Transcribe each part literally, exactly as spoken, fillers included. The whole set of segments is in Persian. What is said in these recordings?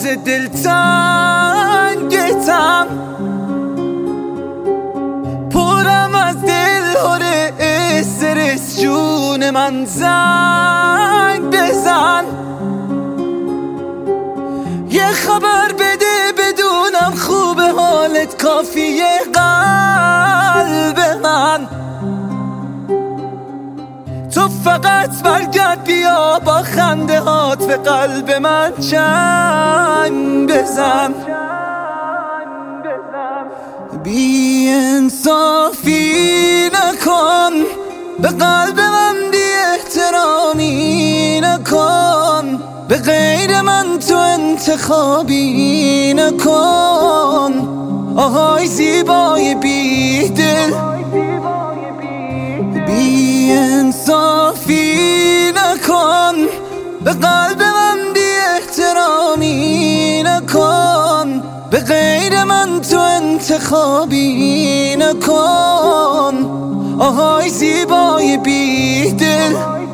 واسه دلتنگتم، پرم از دل هره استرس، جون من زنگ بزن، یه خبر بده بدونم خوبه حالت، کافیه قلب من. تو فقط برگرد بیا با خنده هات به قلب من چنگ بزن. بی انصافی نکن، به قلب من بی احترامی نکن، به غیر من تو انتخابی نکن. آهای زیبای بی دل، بی انصافی نکن، به قلب من بی احترامی نکن، به غیر من تو انتخابی نکن. آهای زیبای بی دل،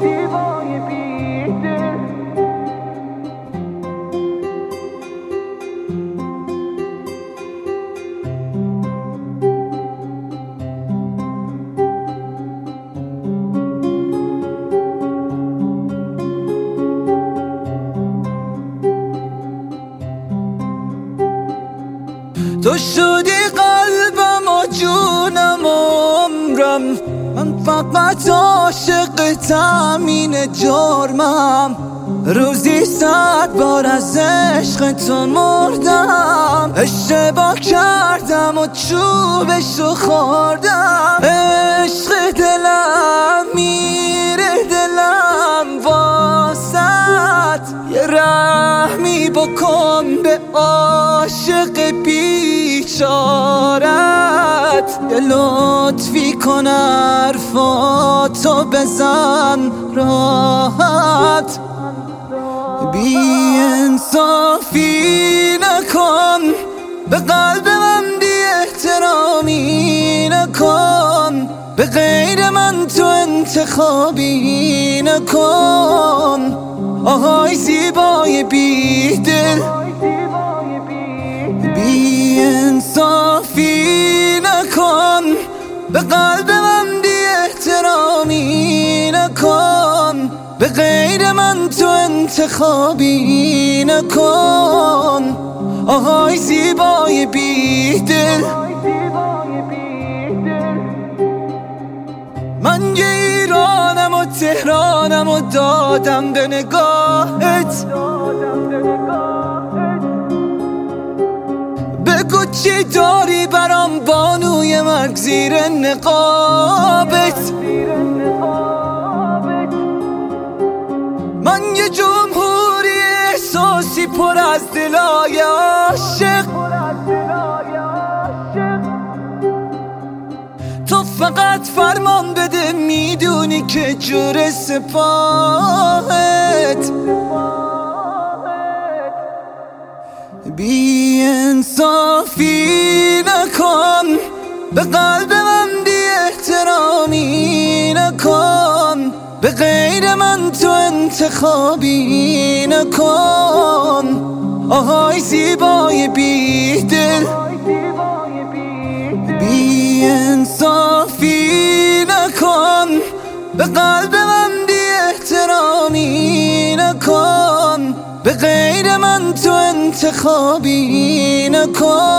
تو شدی قلبم و جونم و عمرم، من فقط عاشقتم، این جرمم. روزی صد بار از عشق تو مردم، اشتباه کردم و چوبشو خوردم. عشق دلم میره دلم واسط، یه رحمی بکن به عاشق بیچارت، یه لطفی کن حرفاتو بزن راحت. بی انصافی نکن، به قلب من بی احترامی نکن، به غیر من تو انتخابی نکن. آهای زیبای بی دل، بی انصافی نکن، به قلب من بی احترامی نکن، به غیر من تو انتخابی نکن. آهای زیبای بی دل، من یه ایرانم و تهرانم و دادم به نگاهت. بگو چی داری برام بانوی مرگ زیر نقابت. من یه جمهوری احساسی پر از دلای عاشق، تو فقط فرمان بده میدونی که جور سپاهت. بی انصافی نکن، به قلب من بی احترامی نکن، به غیر من تو انتخابی نکن. آهای زیبای بی دل، بی انصافی نکن، به قلب من بی احترامی نکن، به غیر من تو انتخابی نکن.